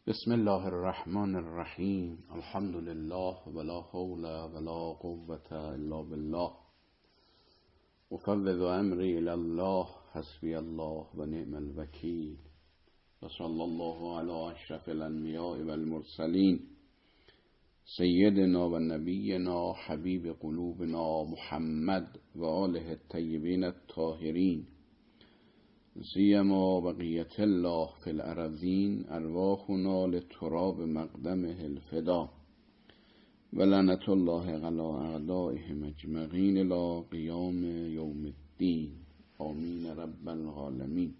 بسم الله الرحمن الرحیم. الحمد لله ولا حول ولا قوة الا بالله. افوض امری الی الله حسبی الله و نعم الوکیل. و صلی الله علی اشرف الانبیاء و المرسلین سیدنا و نبینا حبیب قلوبنا محمد و آله الطیبین الطاهرین سیما بقیت الله فی الارضین ارواحنا لتراب مقدمه الفدا و لعنت الله علی اعدائهم اجمعین الی قیام یوم الدین. آمین رب العالمین.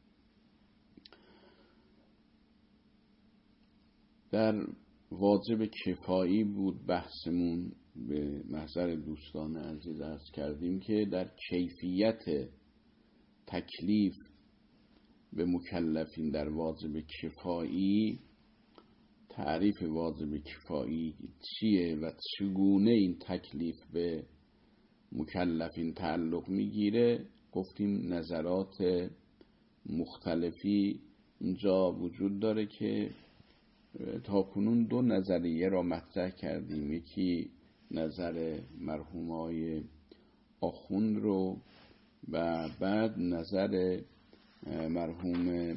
در واجب کفایی بود بحثمون. به محضر دوستان عزیز عرض کردیم که در کیفیت تکلیف به مکلفین در واجب کفایی، تعریف واجب کفایی چیه و چگونه این تکلیف به مکلفین تعلق میگیره گفتیم نظرات مختلفی اینجا وجود داره که تا کنون دو نظریه را مطرح کردیم. یکی نظر مرحوم آقای آخوند رو و بعد نظر مرحوم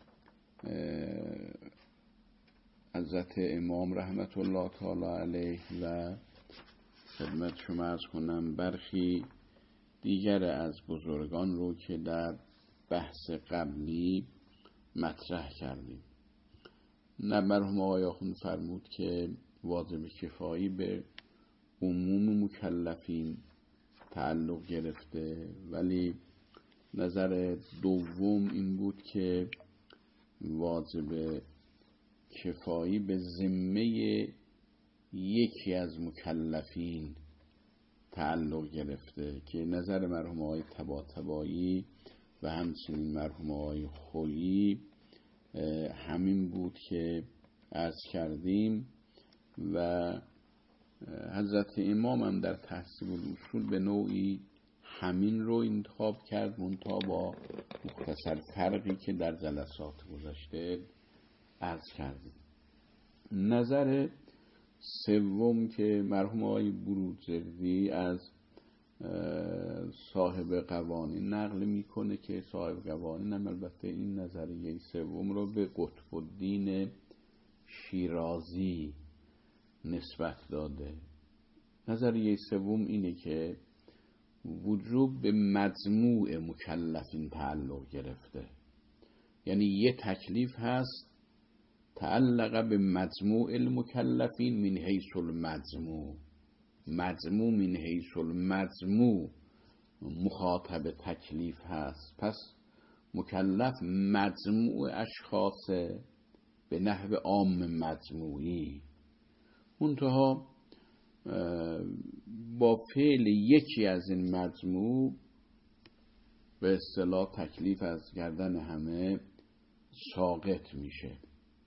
حضرت امام رحمت الله تعالی علیه و خدمت شما عرض کنم برخی دیگر از بزرگان رو که در بحث قبلی مطرح کردیم. مرحوم آقای آخوند فرمود که واجب کفایی به عموم مکلفین تعلق گرفته، ولی نظر دوم این بود که واجب کفایی به ذمه یکی از مکلفین تعلق گرفته که نظر مرحوم آقای طباطبایی و همچنین مرحوم آقای خویی همین بود که عرض کردیم و حضرت امام هم در تحصیل الاصول به نوعی همین رو انتخاب کرد، منتها با مختصر فرقی که در جلسات گذشته عرض کردیم. نظر سوم که مرحوم آقای بروجردی از صاحب قوانین نقل میکنه که صاحب قوانین هم البته این نظریه سوم رو به قطب الدین شیرازی نسبت داده. نظریه سوم اینه که وجوب به مجموع مکلفین تعلق گرفته، یعنی یه تکلیف هست تعلق به مجموع المکلفین من حیث المجموع، مجموع من حیث المجموع مخاطب تکلیف هست. پس مکلف مجموع اشخاص به نحو عام مجموعی، منتها با فعل یکی از این مجموع به اصطلاح تکلیف از گردن همه ساقط میشه.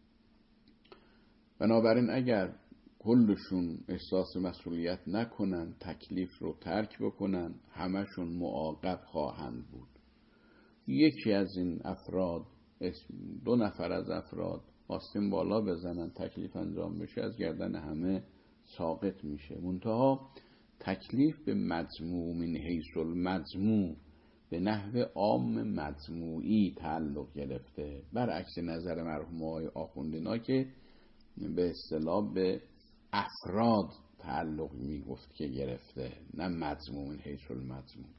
بنابراین اگر کلشون احساس مسئولیت نکنن، تکلیف رو ترک بکنن، همشون معاقب خواهند بود. یکی از این افراد، دو نفر از افراد آستین بالا بزنن تکلیف انجام بشه، از گردن همه ساقط میشه. منتها تکلیف به مجموع من حیث المجموع به نحو عام مجموعی تعلق گرفته، برعکس نظر مرحوم آقای آخوندینا که به اصطلاح به افراد تعلق میگفت که گرفته، نه مجموع من حیث المجموع.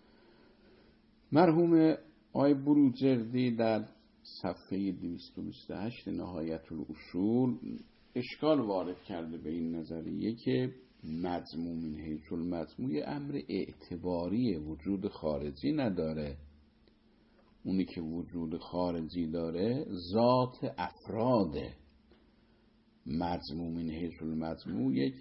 مرحوم آقای بروجردی در صفحه 228 نهایت الاصول اشکال وارد کرده به این نظریه که مجموع من حیث المجموع امر اعتباری، وجود خارجی نداره. اونی که وجود خارجی داره ذات افراده. مجموع من حیث المجموع یک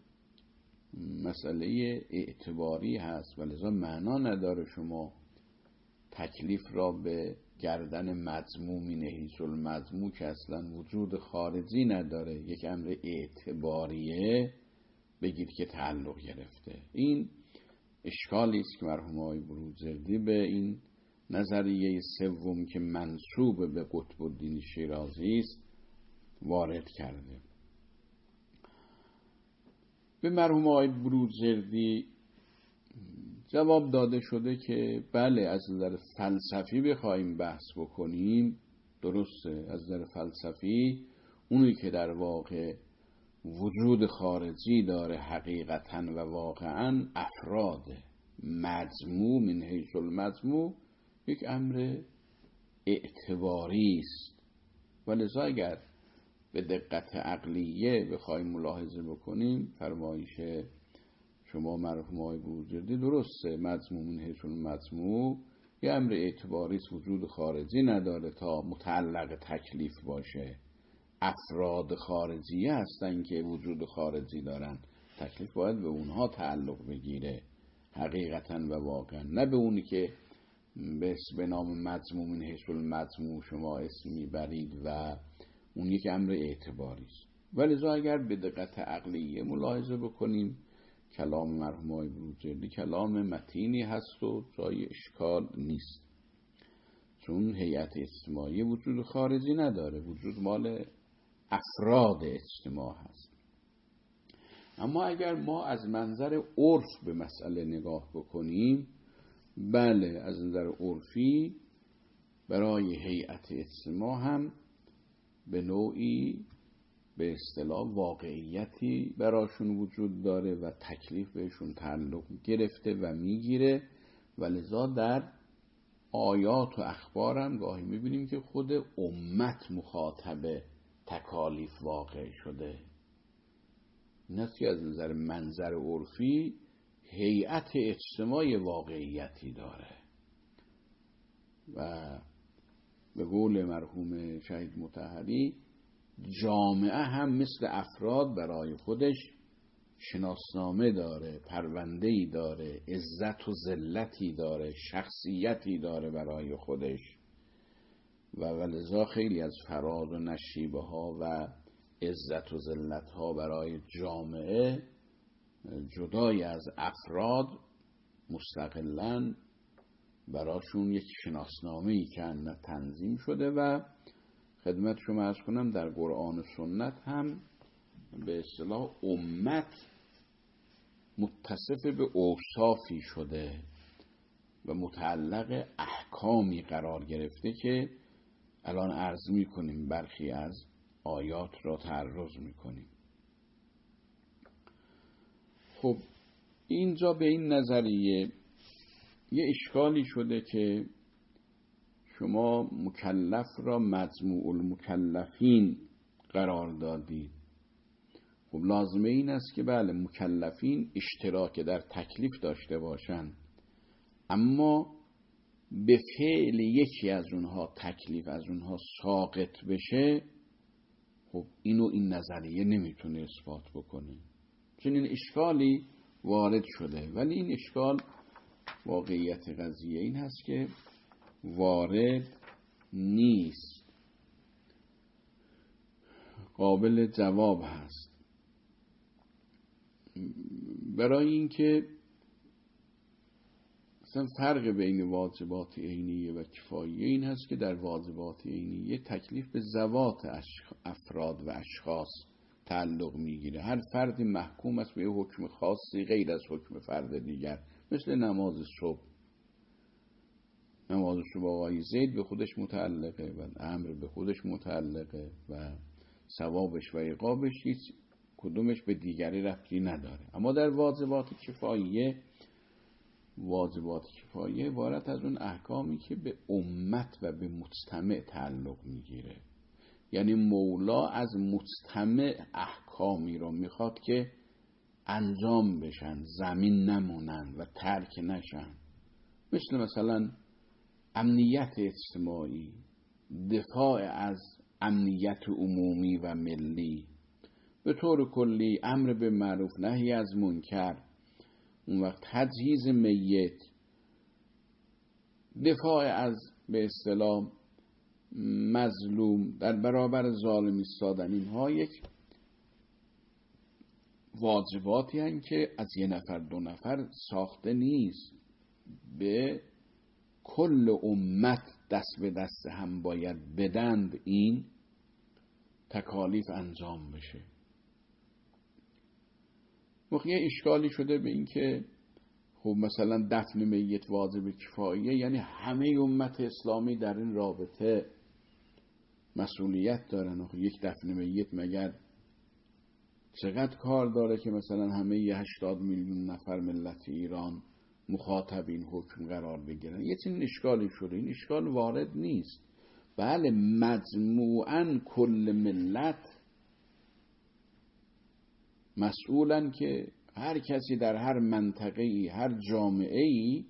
مسئله اعتباری هست و لذا معنا نداره شما تکلیف را به گردن مجموع من حیث المجموع که اصلا وجود خارجی نداره، یک امر اعتباریه، بگید که تعلق گرفته. این اشکالی است که مرحوم آقای بروجردی به این نظریه سوم که منسوب به قطب الدین شیرازی است وارد کرده. به مرحوم آقای بروجردی جواب داده شده که بله، از نظر فلسفی بخوایم بحث بکنیم درسته، از نظر فلسفی اونی که در واقع وجود خارجی داره حقیقتاً و واقعاً افراد مجموع من حیث المجموع یک امر اعتباری است. ولذا اگر به دقت عقلیه بخوایم ملاحظه بکنیم فرمایش شما مرحوم آقای بروجردی درسته، مجموع من حیث المجموع یه امر اعتباری است، وجود خارجی نداره تا متعلق تکلیف باشه. افراد خارجی هستن که وجود خارجی دارن، تکلیف باید به اونها تعلق بگیره حقیقتا و واقعا، نه به اونی که به نام مجموع من حیث المجموع شما اسم میبرید و اون یک امر اعتباری است. ولذا اگر به دقت عقلیه ملاحظه بکنیم کلام مرحوم آقای بروجردی کلام متینی هست و جای اشکال نیست، چون هیئت اجتماعی وجود خارجی نداره، وجود مال افراد اجتماع هست. اما اگر ما از منظر عرف به مسئله نگاه بکنیم، بله، از نظر عرفی برای هیئت اجتماع هم به نوعی به اصطلاح واقعیتی براشون وجود داره و تکلیف بهشون تعلق گرفته و میگیره. ولذا در آیات و اخبار هم گاهی میبینیم که خود امت مخاطب تکالیف واقع شده. نسی از نظر منظر عرفی هیئت اجتماعی واقعیتی داره و به قول مرحوم شهید مطهری جامعه هم مثل افراد برای خودش شناسنامه داره، پرونده‌ای داره، عزت و ذلتی داره، شخصیتی داره برای خودش و ولذا خیلی از فراز و نشیبه ها و عزت و ذلت ها برای جامعه جدای از افراد مستقلاً براشون یک شناسنامه‌ای که تنظیم شده و خدمت شما عرض کنم در قرآن و سنت هم به اصطلاح امت متصف به اوصافی شده و متعلق احکامی قرار گرفته که الان عرض می‌کنیم، برخی از آیات را تعرض می‌کنیم. خب اینجا به این نظریه یه اشکالی شده که شما مکلف را مجموع المکلفین قرار دادید. خب لازمه این است که بله، مکلفین اشتراک در تکلیف داشته باشند، اما به فعل یکی از اونها تکلیف از اونها ساقط بشه، خب این نظریه نمیتونه اثبات بکنه. چون این اشکالی وارد شده، ولی این اشکال واقعیت قضیه این هست که وارد نیست، قابل جواب هست. برای اینکه مثلا فرق بین واجبات عینیه و کفاییه این هست که در واجبات عینیه تکلیف به ذوات افراد و اشخاص تعلق میگیره. هر فرد محکوم است به حکم خاصی غیر از حکم فرد دیگر، مثل نماز صبح. نماز صبح آقای زید به خودش متعلقه و امر به خودش متعلقه و ثوابش و عقابش هیچ کدومش به دیگری ربطی نداره. اما در واجبات کفاییه عبارت از اون احکامی که به امت و به مجتمع تعلق میگیره. یعنی مولا از مجتمع احکامی رو میخواد که انجام بشن، زمین نمونن و ترک نشن. مثلا امنیت اجتماعی، دفاع از امنیت عمومی و ملی، به طور کلی امر به معروف نهی از منکر، اون وقت تجهیز میت، دفاع از به اصطلاح مظلوم، در برابر ظالم ایستادن، اینها یک واجباتی هستند که از یه نفر دو نفر ساخته نیست، به کل امت دست به دست هم باید بدند این تکالیف انجام بشه. یه اشکالی شده به این که خب مثلا دفن میت واجب کفاییه، یعنی همه امت اسلامی در این رابطه مسئولیت دارن. یک دفن میت مگر چقدر کار داره که مثلا همه 80 میلیون نفر ملت ایران مخاطب این حکم قرار بگیرن؟ یه چنین اشکالی شده. این اشکال وارد نیست. بله مجموعاً کل ملت مسئولن که هر کسی در هر منطقه‌ای، هر جامعه‌ای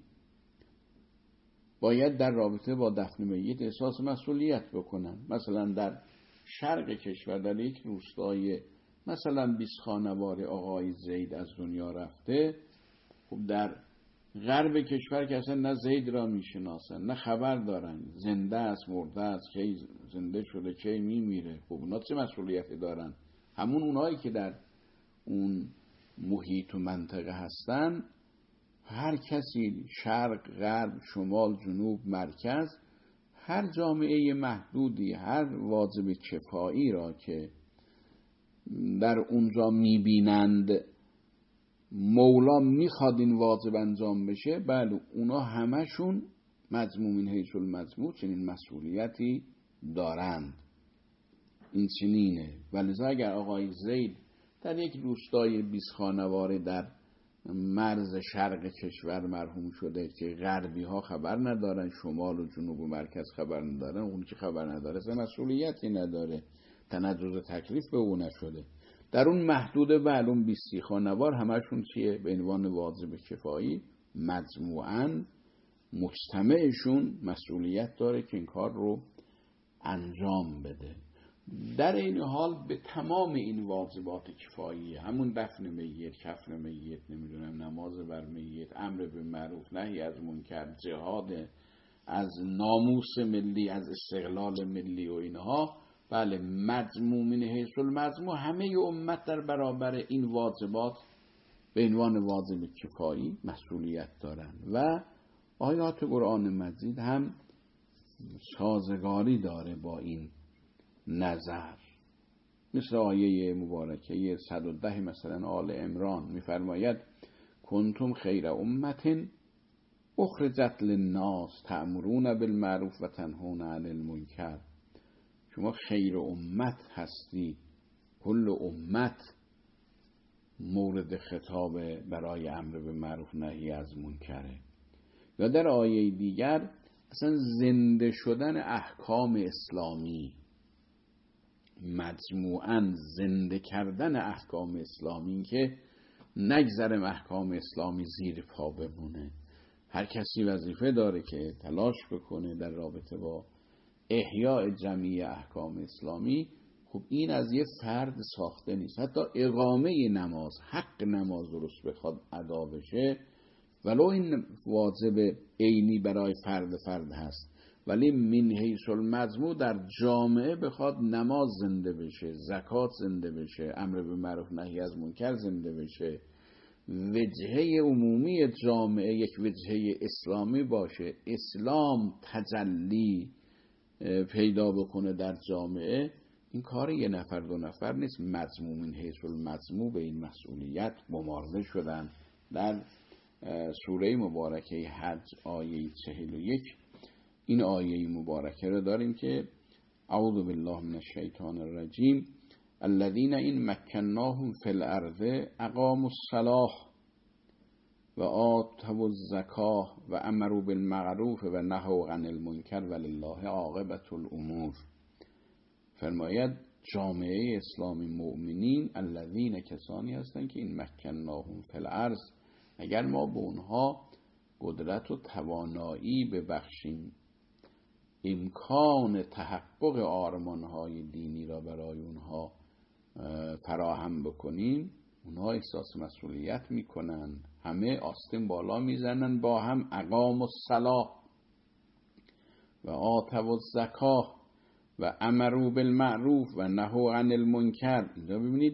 باید در رابطه با دفن میت احساس مسئولیت بکنن. مثلا در شرق کشور در یک روستای مثلا 20 خانوار آقای زید از دنیا رفته، خب در غرب کشور که اصلا نه زید را میشناسن نه خبر دارن زنده است مرده است، کی زنده شده کی میمیره. خب اونا چه مسئولیتی دارن؟ همون اونایی که در اون محیط و منطقه هستن، هر کسی شرق غرب شمال جنوب مرکز، هر جامعه محدودی هر واجب کفایی را که در اونجا میبینند مولا میخواد این واجب انجام بشه، بله اونا همشون مجموع من حیث المجموع چنین مسئولیتی دارند. این چنینه. ولذا اگر آقای زید در یک روستای 20 خانواره در مرز شرق کشور مرحوم شده که غربی ها خبر ندارن، شمال و جنوب و مرکز خبر ندارن، اون که خبر نداره اصلا مسئولیتی نداره، تنجز تکلیف به اون نشده. در اون محدود معلوم 20 خانوار همشون چیه؟ به عنوان واجب کفایی مجموعاً مجتمعشون مسئولیت داره که این کار رو انجام بده. در این حال به تمام این واجبات کفایی، همون دفن میت، کفن میت، نمیدونم نماز بر میت، امر به معروف نهی از منکر، جهاد از ناموس ملی، از استقلال ملی و اینها، بله مجموع من حیث المجموع همه امت در برابر این واجبات به عنوان واجب کفایی مسئولیت دارند و آیات قرآن مجید هم سازگاری داره با این نظر. مثل آیه مبارکه 110 مثلا آل عمران میفرماید کنتم خیر امت اخرجت للناس تأمرون بالمعروف و تنهون عن المنکر. شما خیر امت هستید. کل امت مورد خطاب برای امر به معروف نهی از منکره. یا در آیه دیگر اصلا زنده شدن احکام اسلامی، مجموعاً زنده کردن احکام اسلامی که نگذرم احکام اسلامی زیر پا بمونه. هر کسی وظیفه داره که تلاش بکنه در رابطه با احیاء جمعی احکام اسلامی. خب این از یه فرد ساخته نیست. حتی اقامه نماز، حق نماز درست بخواد ادا بشه، ولو این واجب عینی برای فرد هست، ولی من حیث المجموع در جامعه بخواد نماز زنده بشه، زکات زنده بشه، امر به معروف نهی از منکر زنده بشه، وجهه عمومی جامعه یک وجهه اسلامی باشه، اسلام تجلی پیدا بکنه در جامعه، این کار یه نفر دو نفر نیست. مجموع من حیث المجموع به این مسئولیت گمارده شدن. در سوره مبارکه حج آیه 41 این آیه مبارکه رو داریم که اعوذ بالله من الشیطان الرجیم الذین این مکناهم فی الارض اقاموا الصلاة و آتوا الزکاة و امروا بالمعروف و نهوا عن المنکر ولله عاقبة الامور. فرماید جامعه اسلامی مؤمنین الذین کسانی هستند که این مکناهم فی الارض، اگر ما به اونها قدرت و توانایی ببخشیم، امکان تحقق آرمانهای دینی را برای اونها فراهم بکنیم، اونها احساس مسئولیت میکنن، همه آستین بالا میزنن با هم، اقاموا الصلاة و آتوا الزکاة و امروا بالمعروف و نهوا عن المنکر. اینجا ببینید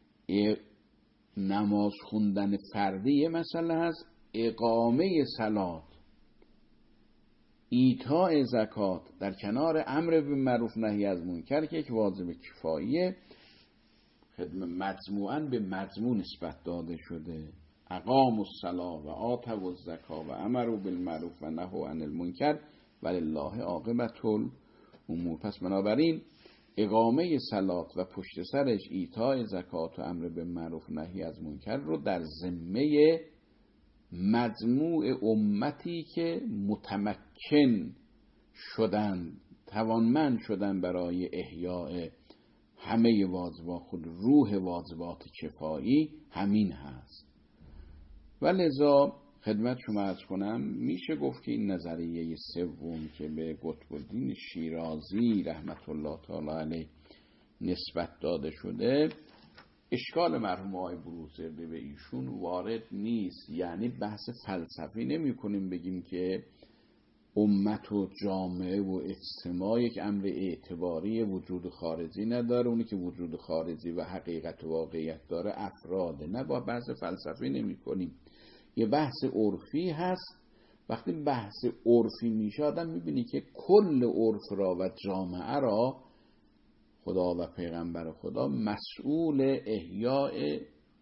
نماز خوندن فردی مسئله هست، اقامه صلات ایتاء زکات در کنار امر بالمعروف نهی از منکر که یک واجب کفاییه، مجموعاً به مضمون نسبت داده شده. اقاموا الصلاة و آتوا الزکاة و امروا بالمعروف و نهوا عن المنکر ولله عاقبة الامور. پس بنابراین اقامه صلات و پشت سرش ایتاء زکات و امر بالمعروف نهی از منکر رو در ذمه مجموع امتی که متمکن شدن، توانمند شدن برای احیاء همه واجبات، خود روح واجبات کفایی همین هست. و لذا خدمت شما عرض کنم میشه گفت که این نظریه سوم که به قطب الدین شیرازی رحمت الله تعالی علیه نسبت داده شده، اشکال مرحوم آقای بروجردی به ایشون وارد نیست. یعنی بحث فلسفی نمی کنیم بگیم که امت و جامعه و اجتماع یک امر اعتباری وجود خارجی نداره، اونی که وجود خارجی و حقیقت و واقعیت داره افراده. نه، با بحث فلسفی نمی کنیم، یه بحث عرفی هست. وقتی بحث عرفی میشه آدم میبینی که کل عرف را و جامعه را خدا و پیغمبر خدا مسئول احیاء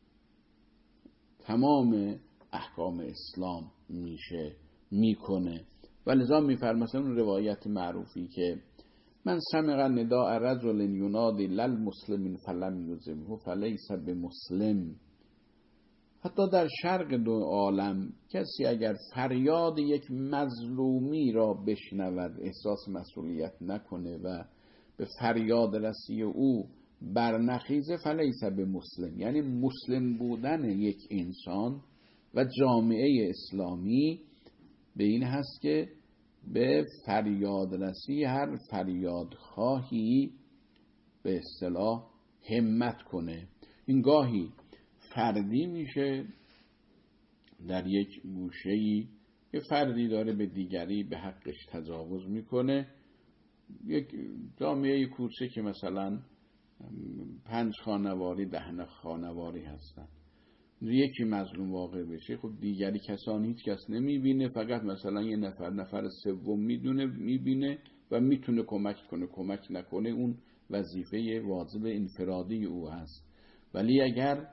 تمام احکام اسلام میکنه. و لذا میفرماید مثلا اون روایت معروفی که من سمع نداء رجل ینادی للمسلمین فلم یجبه فلیس بمسلم. حتی در شرق دو عالم کسی اگر فریاد یک مظلومی را بشنود احساس مسئولیت نکنه و به فریاد رسی او برنخیزه فلیس بمسلم. یعنی مسلم بودن یک انسان و جامعه اسلامی به این هست که به فریاد رسی هر فریادخواهی به اصطلاح همت کنه. این گاهی فردی میشه، در یک گوشه‌ای یه فردی داره به دیگری به حقش تجاوز میکنه، یک جامعه کوچه که مثلا 5 خانواری 10 خانواری هستن، یکی مظلوم واقع بشه، خب دیگری کسانی هیچ کس نمیبینه، فقط مثلا یه نفر سوم میبینه و میتونه کمک کنه، کمک نکنه اون وظیفه واجب انفرادی او هست. ولی اگر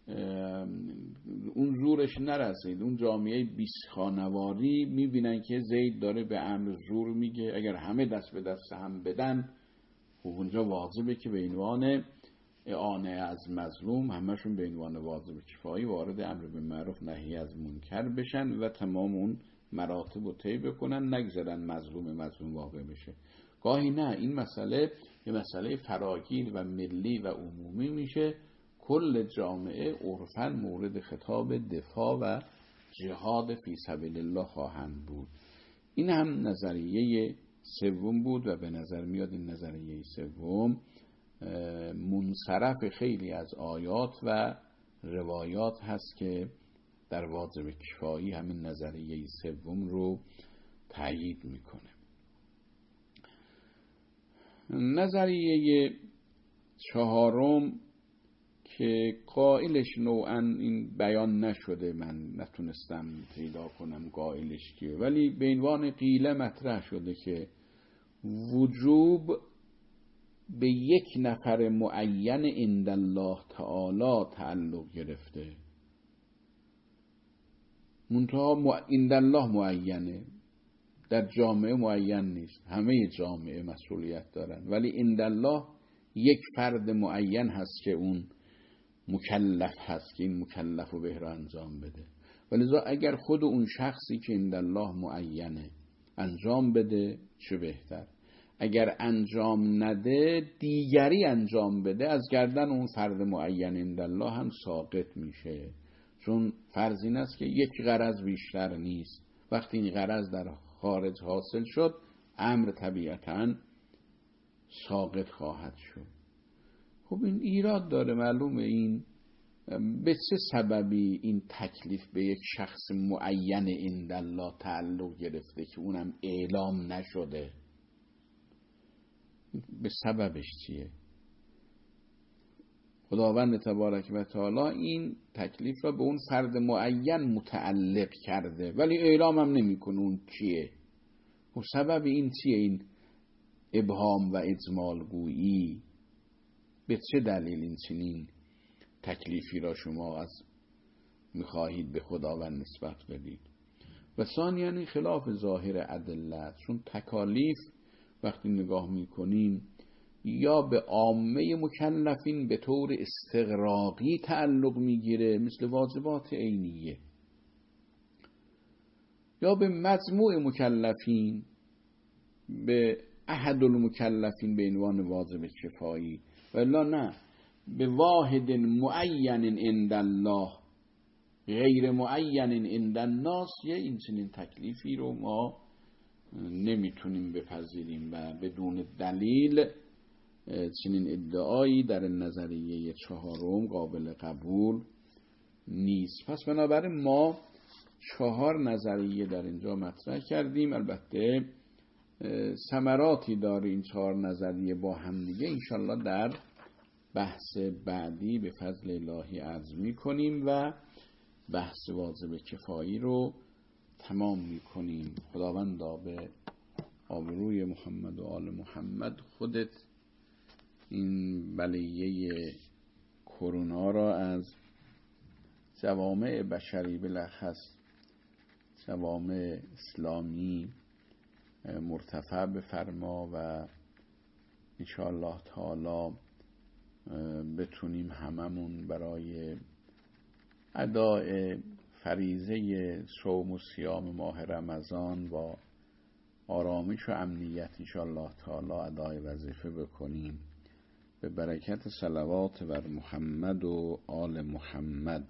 اون زورش نرسید، اون جامعه 20 خانواری میبینن که زید داره به امر زور میگه، اگر همه دست به دست هم بدن خب اونجا واجبه که به عنوان اعانه از مظلوم همشون به عنوان واجب کفایی وارد امر بالمعروف نهی از منکر بشن و تمام اون مراتب رو طی بکنن، نگذارن مظلوم واقع بشه. گاهی نه، این مسئله یه مسئله فراگیر و ملی و عمومی میشه، کل جامعه عرفاً مورد خطاب دفاع و جهاد فی سبیل الله خواهند بود. این هم نظریه سوم بود و به نظر میاد این نظریه سوم منصرف خیلی از آیات و روایات هست که در واجب کفایی همین نظریه سوم رو تایید میکنه. نظریه چهارم که قائلش نوعا این بیان نشده، من نتونستم پیدا کنم قائلش کیه، ولی به عنوان قیله مطرح شده که وجوب به یک نفر معین عند الله تعالی تعلق گرفته. منتها عند الله معینه، در جامعه معین نیست، همه جامعه مسئولیت دارن، ولی عند الله یک فرد معین هست که اون مکلف هست که این مکلف رو به را انجام بده. ولذا اگر خود اون شخصی که عند الله معینه انجام بده چه بهتر، اگر انجام نده دیگری انجام بده از گردن اون فرد معین عند الله هم ساقط میشه، چون فرض این است که یک غرض بیشتر نیست. وقتی این غرض در خارج حاصل شد امر طبیعتاً ساقط خواهد شد. خب این ایراد داره. معلومه این به چه سببی این تکلیف به یک شخص معین عند الله تعلق گرفته که اونم اعلام نشده؟ به سببش چیه؟ خداوند تبارک و تعالی این تکلیف را به اون فرد معین متعلق کرده ولی اعلام هم نمی کنه اون کیه. و سبب این چیه؟ این ابهام و اجمال گویی به چه دلیل این چنین تکلیفی را شما از میخواهید به خداوند نسبت بدید؟ و ثانیاً خلاف ظاهر ادله، چون تکالیف وقتی نگاه میکنیم یا به عامه مکلفین به طور استغراقی تعلق میگیره مثل واجبات عینیه، یا به مجموع مکلفین، به احد المکلفین به عنوان واجب کفایی، ولی نه به واحد معین عند الله غیر معین عند الناس. این چنین تکلیفی رو ما نمیتونیم بپذیریم و بدون دلیل چنین ادعایی در نظریه چهارم قابل قبول نیست. پس بنابراین ما 4 نظریه در اینجا مطرح کردیم. البته ثمراتی داره این 4 نظریه با هم دیگه، انشالله در بحث بعدی به فضل الهی عرض میکنیم و بحث واجب کفایی رو تمام میکنیم. خداوندا به آبروی محمد و آل محمد خودت این بلیه کرونا را از جوامع بشری بالاخص جوامع اسلامی مرتفع بفرما و انشاءالله تعالی بتونیم هممون برای اداء فریضه صوم و صیام ماه رمضان با آرامش و امنیت انشاءالله تعالی ادای وظیفه بکنیم به برکت صلوات بر محمد و آل محمد.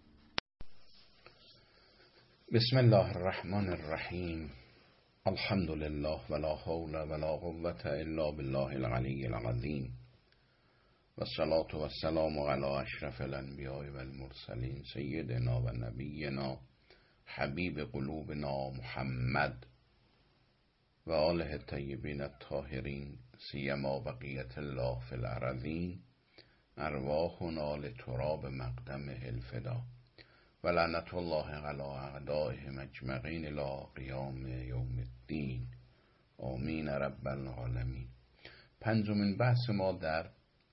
بسم الله الرحمن الرحیم. الحمد لله ولا حول ولا قوة الا بالله العلی العظیم و الصلاة و السلام علی اشرف الانبیاء و المرسلین سیدنا و نبینا حبیب قلوبنا محمد و آله الطیبین الطاهرین سیما بقیت الله فی الارضین ارواحنا لتراب مقدمه الفدا و لعنت الله علی اعدائهم اجمعین الی قیام یوم الدین آمین رب العالمین. 5مین بحث ما در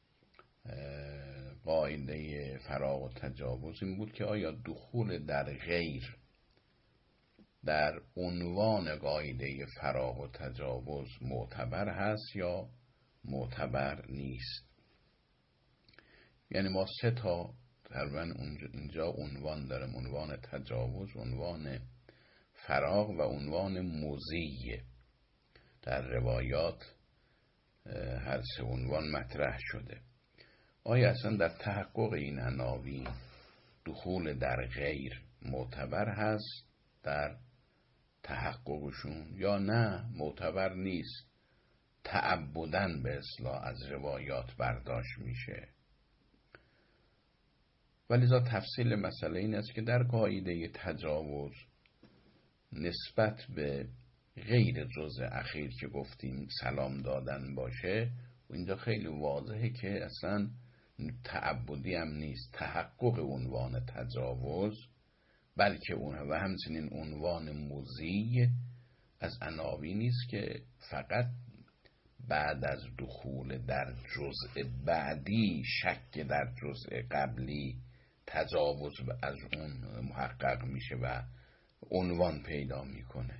قاعده فراغ و تجاوز این بود که آیا دخول در غیر در عنوان قاعده فراغ و تجاوز معتبر هست یا معتبر نیست. یعنی ما 3 تا تقریبا اینجا عنوان داریم: عنوان تجاوز، عنوان فراغ و عنوان مضی. در روایات هر 3 عنوان مطرح شده. آیا اصلا در تحقق این عناوین دخول در غیر معتبر هست در تحققشون یا نه معتبر نیست، تعبداً به اصطلاح از روایات برداشت میشه؟ ولذا تفصیل مسئله این است که در قاعده تجاوز نسبت به غیر جزء اخیر که گفتیم سلام دادن باشه و اینجا خیلی واضحه که اصلا تعبدی هم نیست، تحقق عنوان تجاوز، بلکه و همچنین عنوان مضی از عناوینی نیست که فقط بعد از دخول در جزء بعدی شک در جزء قبلی تجاوز از اون محقق میشه و عنوان پیدا میکنه.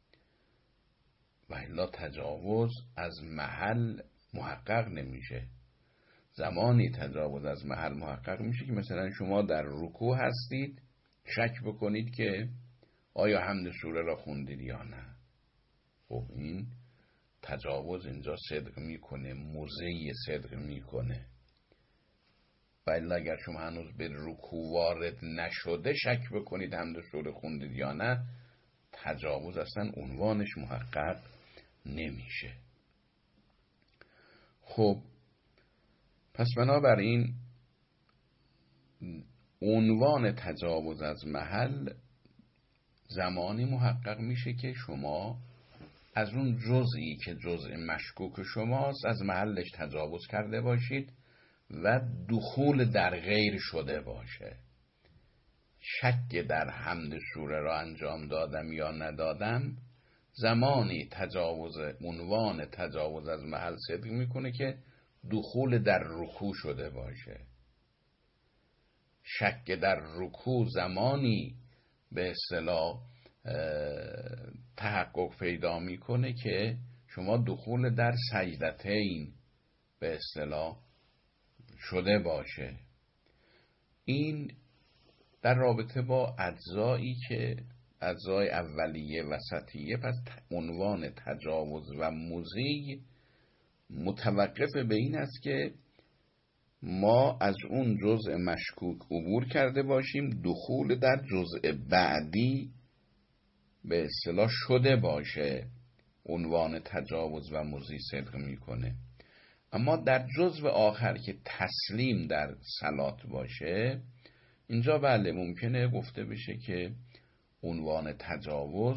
و الا تجاوز از محل محقق نمیشه. زمانی تجاوز از محل محقق میشه که مثلا شما در رکوع هستید، شک بکنید که آیا حمد سوره را خوندید یا نه. خب این تجاوز اینجا صدق میکنه، مضی صدق میکنه. و الا اگر شما هنوز به رکوع وارد نشده شک بکنید حمد سوره خوندید یا نه، تجاوز اصلا عنوانش محقق نمیشه. خب پس بنابراین عنوان تجاوز از محل زمانی محقق میشه که شما از اون جزئی که جزء مشکوک شماست از محلش تجاوز کرده باشید و دخول در غیر شده باشه. شک در حمد سوره را انجام دادم یا ندادم زمانی تجاوز، عنوان تجاوز از محل صدق میکنه که دخول در رکوع شده باشه. شک در رکوع زمانی به اصطلاح تحقق پیدا میکنه که شما دخول در سجدتین به اصطلاح شده باشه. این در رابطه با اجزایی که اجزای اولیه وسطیه، پس عنوان تجاوز و مضی متوقف به این است که ما از اون جزء مشکوک عبور کرده باشیم، دخول در جزء بعدی به اصطلاح شده باشه. عنوان تجاوز و مضی صدق میکنه. اما در جزء آخر که تسلیم در صلات باشه، اینجا بله ممکنه گفته بشه که عنوان تجاوز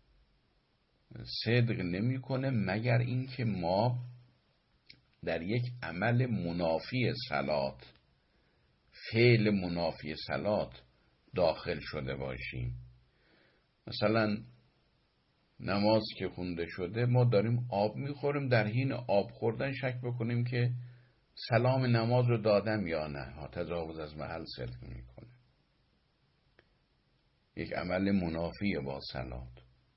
صدق نمیکنه مگر اینکه ما در یک عمل منافی صلات، فعل منافی صلات داخل شده باشیم. مثلا نماز که خونده شده، ما داریم آب میخوریم، در حین آب خوردن شک بکنیم که سلام نماز رو دادم یا نه، تجاوز از محل صدق میکنه. یک عمل منافی با صلات.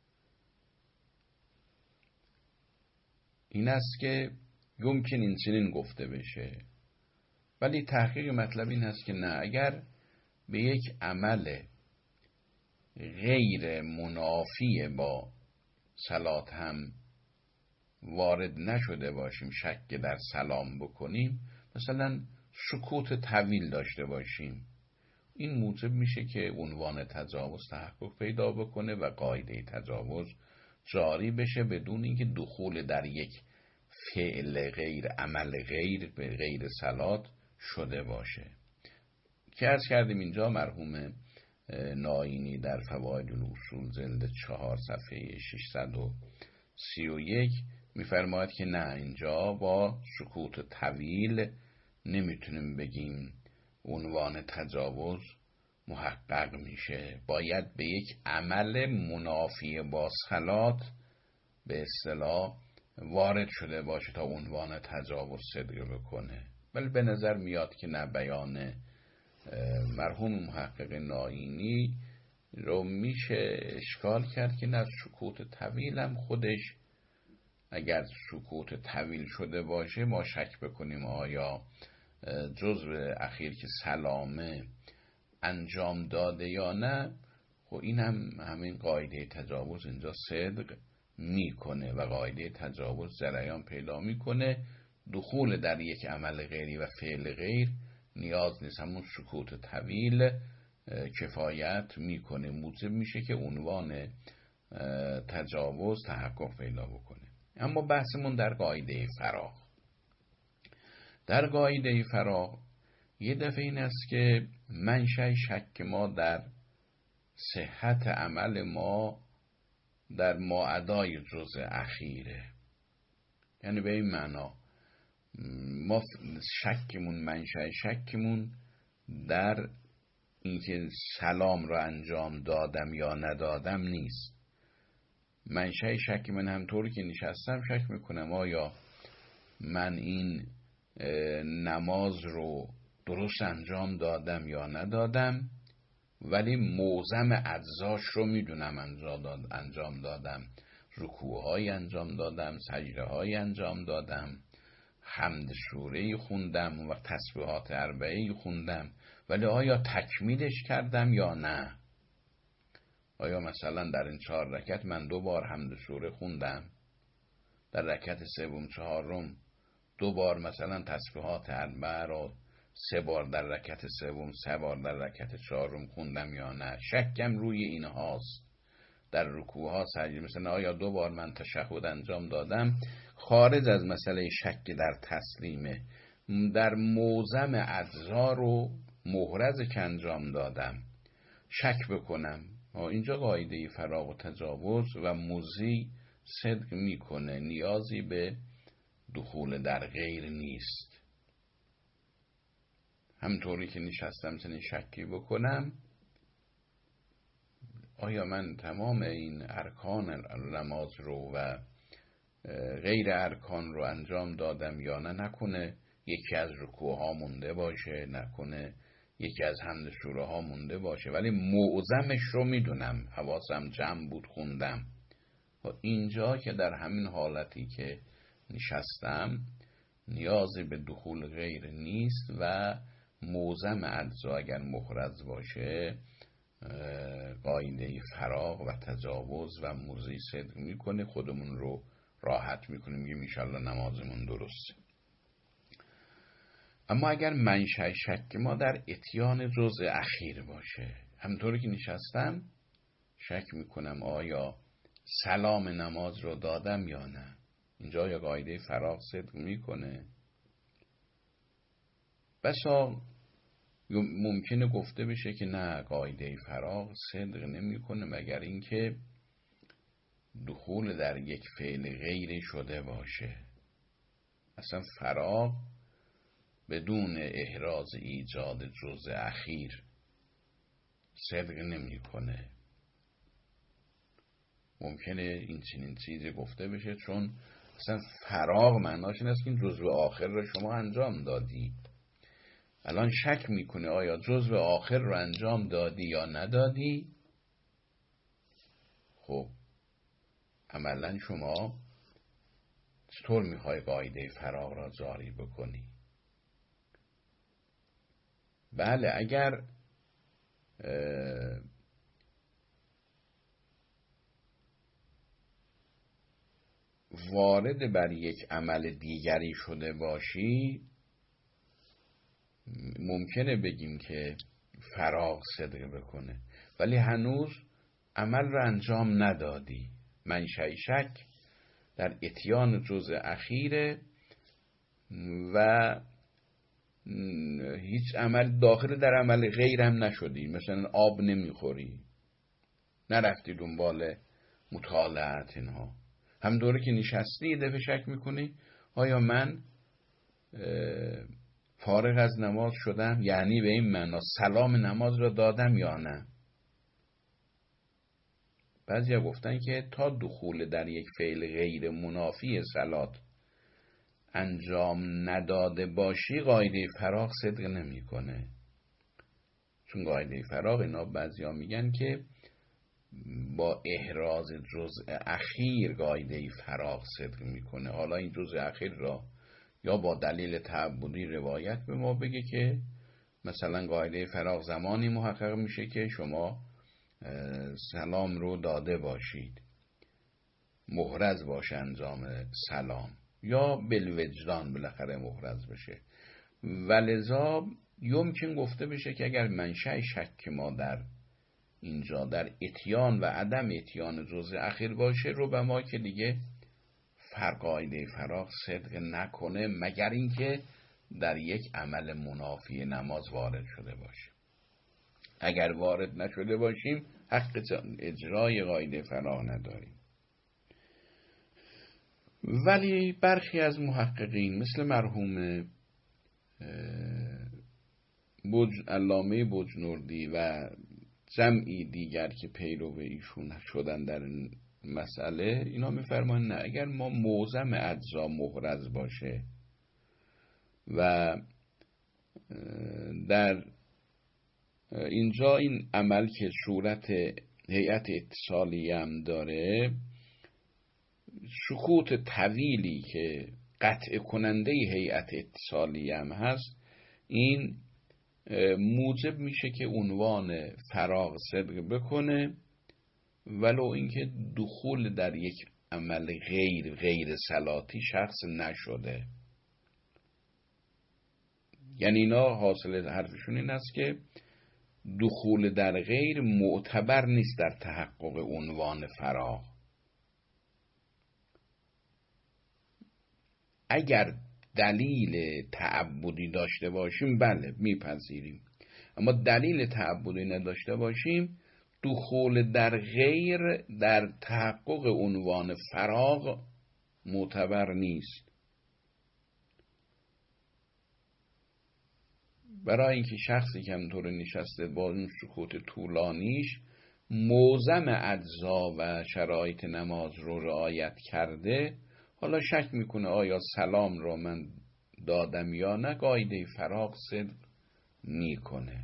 این است که یمکن این چنین گفته بشه، ولی تحقیق مطلب این هست که نه، اگر به یک عمل غیر منافی با صلات هم وارد نشده باشیم، شک در سلام بکنیم، مثلا سکوت طویل داشته باشیم، این موجب میشه که عنوان تجاوز تحقق پیدا بکنه و قاعده تجاوز جاری بشه بدون اینکه دخول در یک فعل غیر، عمل غیر به غیر صلات شده باشه. که عرض کردیم اینجا مرحوم ناینی در فواید الاصول جلد 4 صفحه 631 میفرماید که نه، اینجا با سکوت طویل نمیتونیم بگیم عنوان تجاوز محقق میشه، باید به یک عمل منافی با صلات به اصطلاح وارد شده باشه تا عنوان تجاوز صدق بکنه. ولی به نظر میاد که نه، بیان مرحوم محقق ناینی رو میشه اشکال کرد که نه، سکوت طویل هم خودش اگر سکوت طویل شده باشه ما شک بکنیم آیا جزء اخیر که سلامه انجام داده یا نه، خب این هم همین قاعده تجاوز اینجا صدق میکنه و قاعده تجاوز جریان پیدا میکنه. دخول در یک عمل غیری و فعل غیر نیاز نیست، همون سکوت طویل کفایت میکنه، موجب میشه که عنوان تجاوز تحقق پیدا بکنه. اما بحثمون در قاعده فراغ. در قاعده فراغ یه دفعه این است که منشأ شک ما در صحت عمل ما در ماعدای جزء اخیره. یعنی به این معنا ما شکمون، منشأ شکمون در اینکه سلام را انجام دادم یا ندادم نیست. منشأ شک من همطوری که نشستم شک میکنم آیا من این نماز رو درست انجام دادم یا ندادم، ولی معظم اجزاش رو میدونم انجام دادم، رکوع‌های انجام دادم، سجده‌های انجام دادم، حمد سوره خوندم و تسبیحات اربعه خوندم، ولی آیا تکمیلش کردم یا نه؟ آیا مثلا در این 4 رکعت من 2 بار حمد سوره خوندم، در رکعت سوم چهارم 2 بار مثلا تسبیحات اربعه رو 3 بار در رکعت سوم، 3 بار در رکعت چهارم خوندم یا نه؟ شکم روی اینهاست. در رکوع‌ها سجده مثلا آیا 2 بار من تشهد انجام دادم، خارج از مسئله شک در تسلیمه، در معظم اجزا رو محرز که انجام دادم شک بکنم. اینجا قاعده فراغ و تجاوز و مضی صدق میکنه، نیازی به دخول در غیر نیست. همطوری که نشستم چنین شکی بکنم، آیا من تمام این ارکان نماز رو و غیر ارکان رو انجام دادم یا نه؟ نکنه یکی از رکوعها مونده باشه، نکنه یکی از حمد سوره ها مونده باشه، ولی معظمش رو میدونم، حواسم جمع بود خوندم. اینجا که در همین حالتی که نشستم نیازی به دخول غیر نیست و معظم اجزا اگر محرز باشه قاعده فراغ و تجاوز و موضع صدق میکنه، خودمون رو راحت میکنیم، میگیم انشالله نمازمون درسته. اما اگر منشأ شک ما در اتیان جزء اخیر باشه، همطوری که نشستم شک میکنم آیا سلام نماز رو دادم یا نه، اینجا یا قاعده فراغ صدق میکنه. بسا ممکنه گفته بشه که نه، قاعده فراغ صدق نمیکنه مگر اینکه دخول در یک فعل غیر شده باشه. اصلا فراغ بدون احراز ایجاد جزء اخیر صدق نمیکنه. ممکنه این چنین چیزی گفته بشه چون اصلا فراغ معناش این است که این جزء آخر رو شما انجام دادی. الان شک میکنه آیا جزء آخر رو انجام دادی یا ندادی. خب عملا شما چطور میخوای قاعده فراغ را جاری بکنی؟ بله، اگر وارد بر یک عمل دیگری شده باشی ممکنه بگیم که فراغ صدق بکنه، ولی هنوز عمل را انجام ندادی. منشأ شک در اتیان جزء اخیره و هیچ عمل داخل در عمل غیر هم نشدی، مثلا آب نمیخوری، نرفتی دنبال مطالعات اینها، هم دوره که نشستی یه دفعه شک میکنی آیا من فارغ از نماز شدم، یعنی به این معنا سلام نماز را دادم یا نه. بعضیا گفتن که تا دخول در یک فعل غیر منافی صلات انجام نداده باشی قاعده فراغ صدق نمیکنه. چون قاعده فراغ اینا بعضیا میگن که با احراز جزء اخیر قاعده فراغ صدق میکنه. حالا این جزء اخیر را یا با دلیل تعبدی روایت به ما بگه که مثلا قاعده فراغ زمانی محقق میشه که شما سلام رو داده باشید، محرز باشه انجام سلام، یا بالوجدان بالاخره محرز بشه. ولذا یمکن گفته بشه که اگر منشأ شک ما در اینجا در اتیان و عدم اتیان جزء اخیر باشه رو به ما که دیگه قاعده فراغ صدق نکنه مگر اینکه در یک عمل منافی نماز وارد شده باشه. اگر وارد نشده باشیم حق اجرای قاعده فراغ نداریم. ولی برخی از محققین مثل مرحوم علامه بجنوردی و جمعی دیگر که پیرو ایشون شدن در این مسئله، اینا میفرمان نه، اگر ما معظم اجزا محرز باشه و در اینجا این عمل که صورت هیئت اتصالی هم داره، سکوت طویلی که قطع کننده هیئت اتصالی هم هست، این موجب میشه که عنوان فراغ صدق بکنه ولو اینکه دخول در یک عمل غیر صلاتی شخص نشده. یعنی اینا حاصل حرفشون این است که دخول در غیر معتبر نیست در تحقق عنوان فراغ. اگر دلیل تعبدی داشته باشیم بله میپذیریم، اما دلیل تعبدی نداشته باشیم دخول در غیر در تحقق عنوان فراغ معتبر نیست. برای اینکه شخصی که همطور نشسته با اون سکوت طولانیش معظم اجزا و شرایط نماز رو رعایت کرده، حالا شک میکنه آیا سلام رو من دادم یا نه، قاعده فراغ صدق میکنه،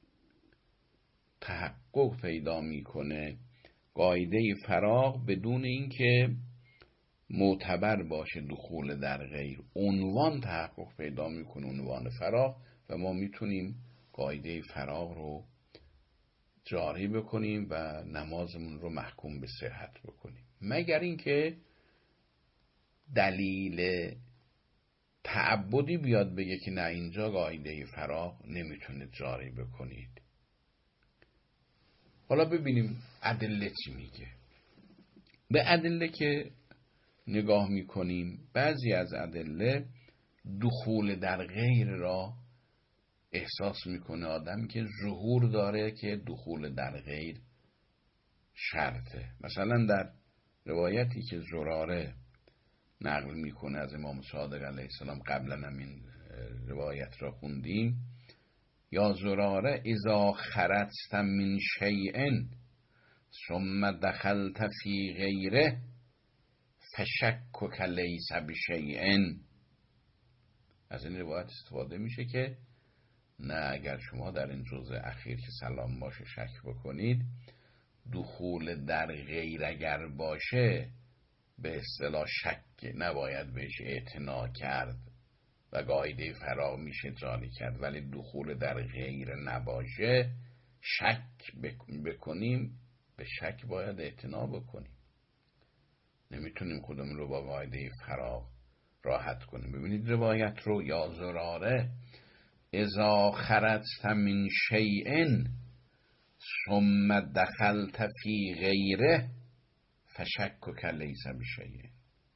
تحقق پیدا میکنه. قاعده فراغ بدون اینکه معتبر باشه دخول در غیر، عنوان تحقق پیدا میکنه، عنوان فراغ، و ما میتونیم قاعده فراغ رو جاری بکنیم و نمازمون رو محکوم به صحت بکنیم، مگر اینکه دلیل تعبدی بیاد بگه که نه اینجا قاعده فراغ نمیتونه جاری بکنید. حالا ببینیم ادله چی میگه. به ادله که نگاه میکنیم، بعضی از ادله دخول در غیر را احساس میکنه آدم که ظهور داره که دخول در غیر شرطه. مثلا در روایتی که زراره نقل میکنه از امام صادق علیه السلام، قبلا هم این روایت را خوندیم، یا زراره اذا خرجت من شیء ثم دخلت فی غیره فشکک لیس بشیء. از این روایت استفاده میشه که نه، اگر شما در این جزء اخیر که سلام باشه شک بکنید، دخول در غیر اگر باشه به اصطلاح شک نباید بهش اعتنا کرد و قاعده فراغ میشه جاری کرد، ولی دخول در غیر نباشه شک بکنیم، به شک باید اعتنا بکنیم، نمیتونیم خودمون رو با قاعده فراغ راحت کنیم. ببینید روایت رو، یا زراره اذا خرجت من شیء ثم دخلت فی غیره فشکک لیس بشیء.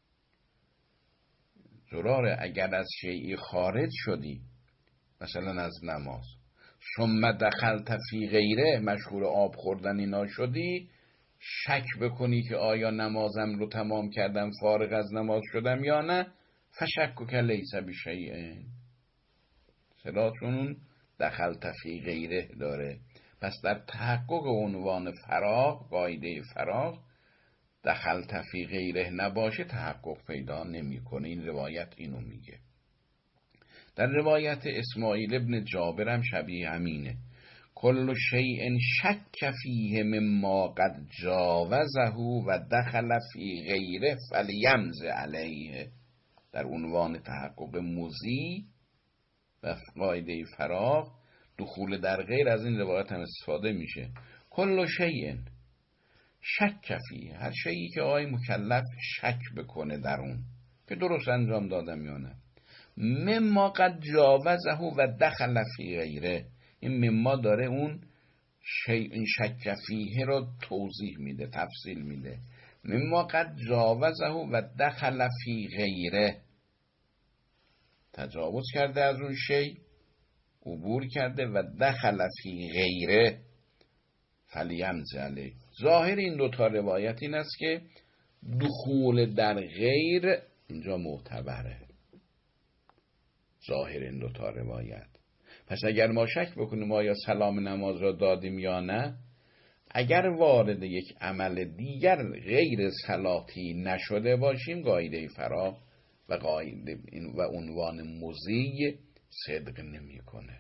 زراره اگر از شیئی خارج شدی، مثلا از نماز، ثم دخلت فی غیره، مشغول آب خوردن اینا شدی، شک بکنی که آیا نمازم رو تمام کردم، فارغ از نماز شدم یا نه، فشکک لیس بشیء. چرا؟ چون اون دخلت فی غیره داره. پس در تحقق عنوان فراغ، قاعده فراغ، دخلت فی غیره نباشه تحقق پیدا نمیکنه. این روایت اینو میگه. در روایت اسماعیل ابن جابر هم شبیه همینه، کل شیء شک فیه مما قد جاوزه و دخل فی غیره فلیمز علیه. در عنوان تحقق موزی و قاعده فراغ، دخول در غیر، از این روایت هم استفاده میشه. کل شیء شک فیه، هر شیئی که آقای مکلف شک بکنه در اون که درست انجام دادم یا نه، مما قد جاوزه و دخل فی غیره، این مما داره اون این شک فیه رو توضیح میده، تفصیل میده. مما قد جاوزه و دخل فی غیره، تجاوز کرده از اون شی، عبور کرده، و دخل فی غیره فلیمز علیه. ظاهر این دوتا روایت این است که دخول در غیر اینجا معتبره، ظاهر این دوتا روایت. پس اگر ما شک بکنیم آیا سلام نماز را دادیم یا نه، اگر وارد یک عمل دیگر غیر صلاتی نشده باشیم، قاعده فراغ و قاعده و عنوان مضی صدق نمی کنه.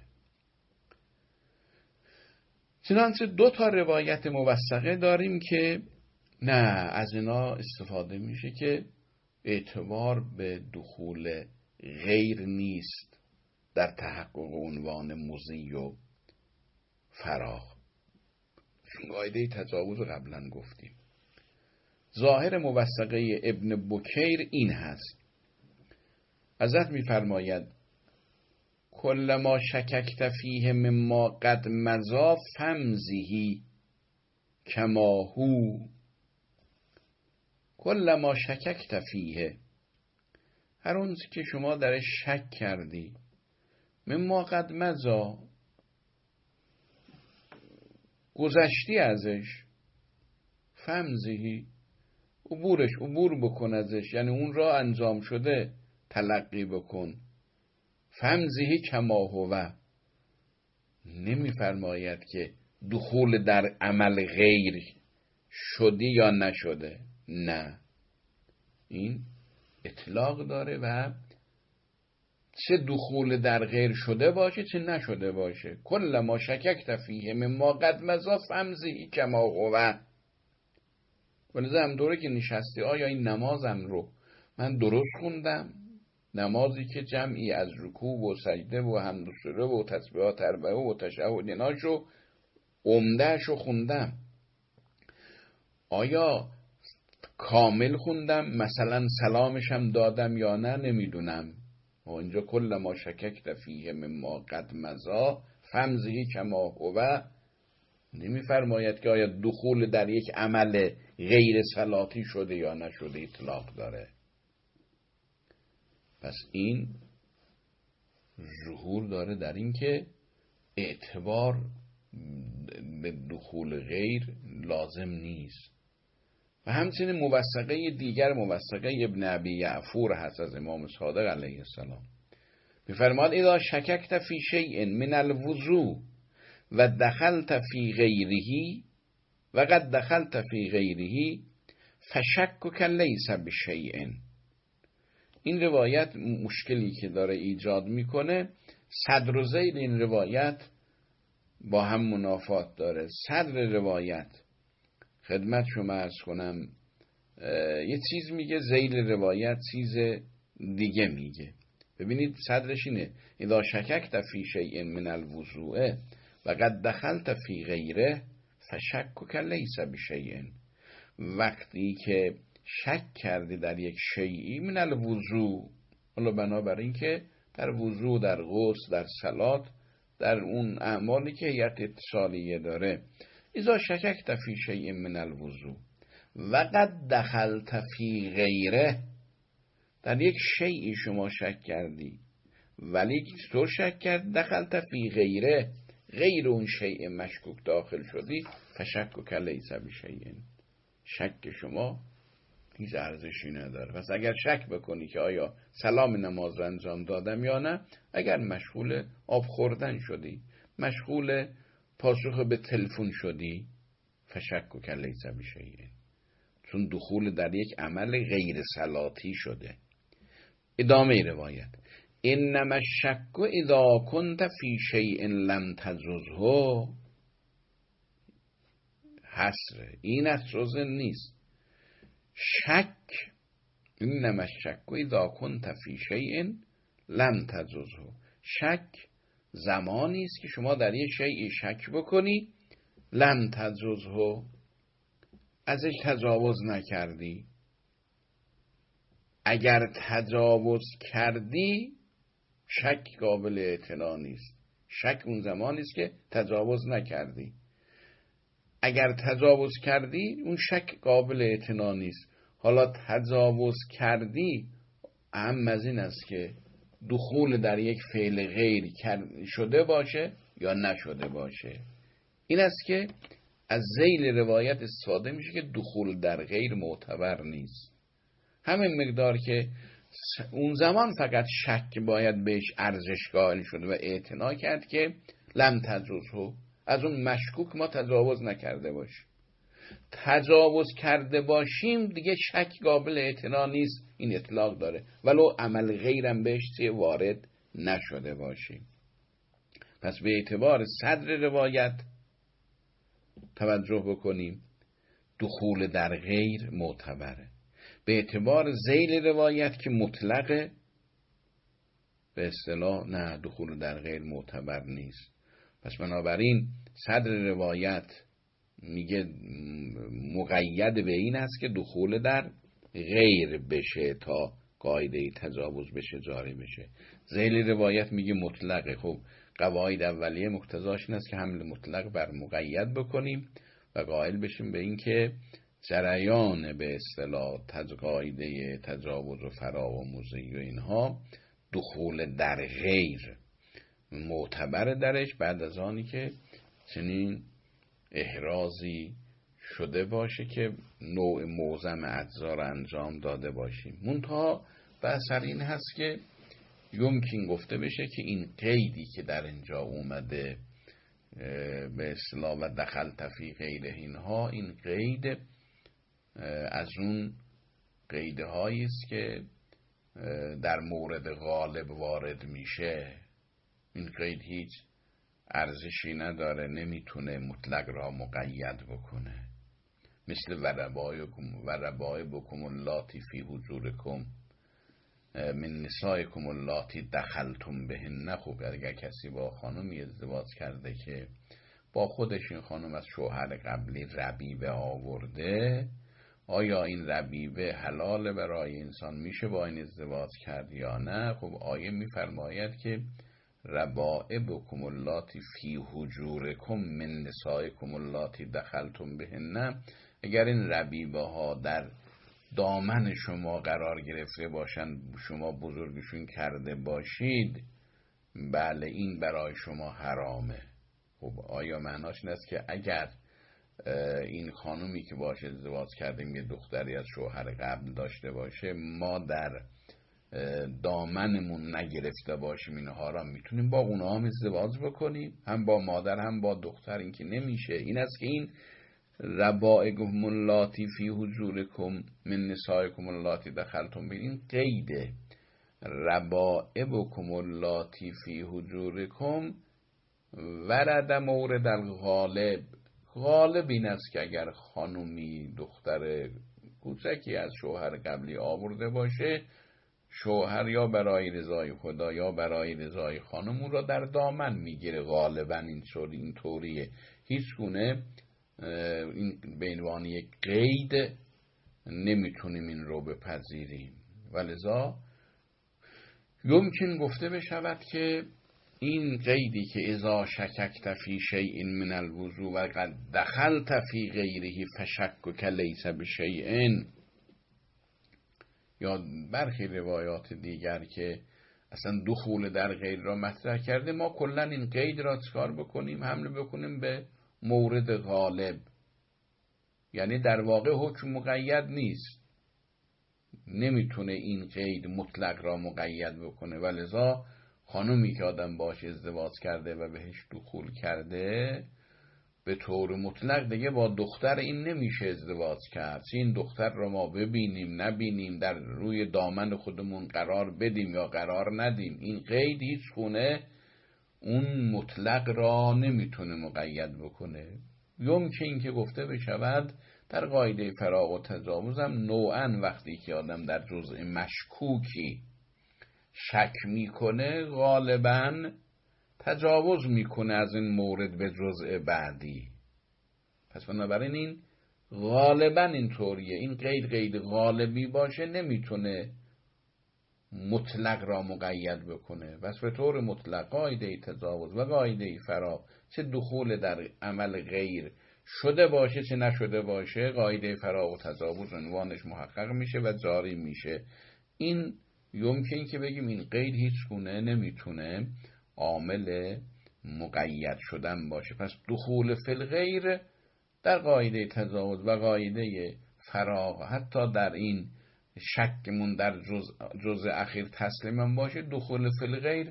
چنانچه دو تا روایت موثقه داریم که نه، از اینا استفاده میشه که اعتبار به دخول غیر نیست در تحقق عنوان مضی و فراغ، چون قاعده تجاوز قبلا گفتیم. ظاهر موثقه ابن بکیر این هست، حضرت میفرماید کل ما شککت فیه مما قد مضی فمزه کما هو. کل ما شککت فیه، هر اون که شما درش شک کردی، مما قد مضی، گذشتی ازش، فمزه، عبور بکن ازش، یعنی اون را انجام شده تلقی بکن. فمزه کما هو، نمی فرماید که دخول در عمل غیر شدی یا نشده، نه، این اطلاق داره و چه دخول در غیر شده باشه چه نشده باشه. کل ما شککت فیه مما قد مضی فامضی کما هو. ولذا هم دوره که نشستی آیا این نمازم رو من درست خوندم، نمازی که جمعی از رکوع و سجده و حمد و سره و تسبیحات اربعه و تشهد ایناشو عمدهشو خوندم، آیا کامل خوندم، مثلا سلامشم دادم یا نه، نمیدونم. و اینجا کل ما شککت فیه مما قد مضی فامضی کما هو نمیفرماید که آیا دخول در یک عمل غیر صلاتی شده یا نشده، اطلاق داره. پس این ظهور داره در این که اعتبار به دخول غیر لازم نیست. و همچنین موثقه دیگر، موثقه ابن ابی یعفور هست از امام صادق علیه السلام، می‌فرماد اذا شککت فی شیء من الوضوء و دخلت فی غیره و قد دخلت فی غیره فشکک لیس بشیء. این روایت مشکلی که داره ایجاد میکنه، صدر و ذیل این روایت با هم منافات داره. صدر روایت خدمت شما عرض کنم یه چیز میگه، ذیل روایت چیز دیگه میگه. ببینید صدرش اینه اذا شککت فی شیء من الوضوء و قد دخلت فی غیره فشکک لیس بشیء. وقتی که شک کردی در یک شیئی من الوضوء، حالا بنابراین که در وضوء، در غسل، در صلات، در اون اعمالی که هیئت اتصالیه داره، اذا شککت فی شیء من الوضوء و قد دخلت فی غیره، در یک شیئی شما شک کردی ولی تو شک کرد دخلت فی غیره، غیر اون شیء مشکوک داخل شدی، فشکک لیس بشیء، شک شما هیچ ارزشی نداره. پس اگر شک بکنی که آیا سلام نماز رو انجام دادم یا نه، اگر مشغول آب خوردن شدی، مشغول پاسخ به تلفن شدی، فشکک لیس بشیء، چون دخول در یک عمل غیر صلاتی شده. ادامه روایت انما الشک اذا كنت فی شیء لم تجزه، حصر این اصل نیست. شک انما الشک اذا كنت فی شیء لم تجزه، شک زمانی است که شما در یک شیء شک بکنی لم تجزه، ازش تجاوز نکردی. اگر تجاوز کردی شک قابل اعتنا نیست. شک اون زمانی است که تجاوز نکردی. اگر تجاوز کردی اون شک قابل اعتنا نیست. حالا تجاوز کردی اهم از این است که دخول در یک فعل غیر شده باشه یا نشده باشه. این است که از ذیل روایت استفاده میشه که دخول در غیر معتبر نیست. همین مقدار که اون زمان فقط شک باید بهش ارزش قائل شد و اعتنا کرد که لم تجزه، از اون مشکوک ما تجاوز نکرده باشیم. تجاوز کرده باشیم دیگه شک قابل اعتنا نیست، این اطلاق داره، ولو عمل غیرم بهش وارد نشده باشیم. پس به اعتبار صدر روایت توجه بکنیم، دخول در غیر معتبره. به اعتبار ذیل روایت که مطلقه، به اصطلاح نه، دخول در غیر معتبر نیست. پس بنابراین صدر روایت میگه مقید به این است که دخول در غیر بشه تا قاعده تجاوز بشه جاری بشه. ذیل روایت میگه مطلقه. خب قواعد اولیه مقتضاش این است که حمل مطلق بر مقید بکنیم و قائل بشیم به این که جریان به اصطلاح قاعده تجاوز و فراموزی و اینها دخول در غیر معتبر درش بعد از آنی که چنین احرازی شده باشه که نوع معظم اجزا را انجام داده باشیم. منتها بحث این هست که یمکن گفته بشه که این قیدی که در اینجا اومده به اصطلاح و دخلت فی غیره اینها، این قید از اون قیدهایی است که در مورد غالب وارد میشه. این قید هیچ ارزشی نداره، نمیتونه مطلق را مقید بکنه. مثل وربایبکم اللاتی فی حجورکم من نسائکم اللاتی دخلتم بهن. خوب اگر کسی با خانمی ازدواج کرده که با خودش این خانم از شوهر قبلی ربیبه آورده، آیا این ربیبه حلال برای انسان میشه با این ازدواج کرد یا نه؟ خب آیه میفرماید که ربائبکم اللاتی فی حجورکم من نسائکم اللاتی دخلتم بهن. اگر این ربیبه ها در دامن شما قرار گرفته باشند، شما بزرگشون کرده باشید، بله این برای شما حرامه. خب آیا معناش این است که اگر این خانومی که باشه ازدواج کردیم یه دختری از شوهر قبل داشته باشه، ما در دامنمون نگرفته باشیم اینها را، میتونیم با اونها هم ازدواج بکنیم، هم با مادر هم با دختر؟ این که نمیشه. این است که این ربائبکم اللاتی فی حجورکم من نسائکم اللاتی دخلتم بهن، این قیده. ربائبکم اللاتی فی حجورکم ورد مورد الغالب. غالب این است که اگر خانومی دختر کوچکی از شوهر قبلی آورده باشه، شوهر یا برای رضای خدا یا برای رضای خانم اون را در دامن میگیره. غالبا این طوریه. هیچ گونه این به عنوان یک قید نمیتونیم این رو بپذیریم. ولذا یمکن گفته بشود که این قیدی که اذا شککت فی شیء من الوضوء و قد دخلت فی غیره فشکک لیس بشیء، یا برخی روایات دیگر که اصلا دخول در غیر را مطرح کرده، ما کلا این قید را چکار بکنیم؟ حمل بکنیم به مورد غالب. یعنی در واقع حکم مقید نیست، نمیتونه این قید مطلق را مقید بکنه. ولذا خانومی که آدم باش ازدواج کرده و بهش دخول کرده، به طور مطلق دیگه با دختر این نمیشه ازدواج کرد. این دختر را ما ببینیم نبینیم، در روی دامن خودمون قرار بدیم یا قرار ندیم، این قید هیچ گونه اون مطلق را نمیتونه مقید بکنه. یمکن که گفته بشود در قاعده فراغ و تجاوز هم نوعاً وقتی که آدم در جزء مشکوکی شک میکنه، غالباً تجاوز میکنه از این مورد به جزء بعدی. پس بنابراین این غالباً اینطوریه. این قید غالبی باشه نمیتونه مطلق را مقید بکنه. پس به طور مطلق قاعده تجاوز و قاعده فراغ، چه دخول در عمل غیر شده باشه چه نشده باشه، قاعده فراغ و تجاوز عنوانش محقق میشه و جاری میشه. این یمکن که بگیم این قید هیچ گونه نمیتونه عامل مقید شدن باشه. پس دخول فی الغیر در قاعده تجاوز و قاعده فراغ، حتی در این شکمون در جزء اخیر تسلیم باشه، دخول فی الغیر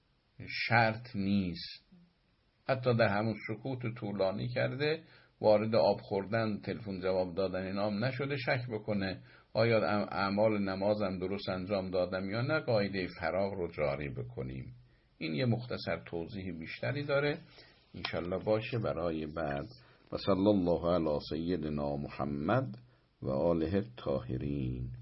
شرط نیست. حتی در همون سکوت طولانی کرده، وارد آب خوردن، تلفن جواب دادن اینام نشده، شک بکنه آیا اعمال نمازم درست انجام دادم یا نه، قاعده فراغ رو جاری بکنیم. این یه مختصر توضیح بیشتری داره، انشالله باشه برای بعد. و صلی الله علی سیدنا محمد و آله الطاهرین.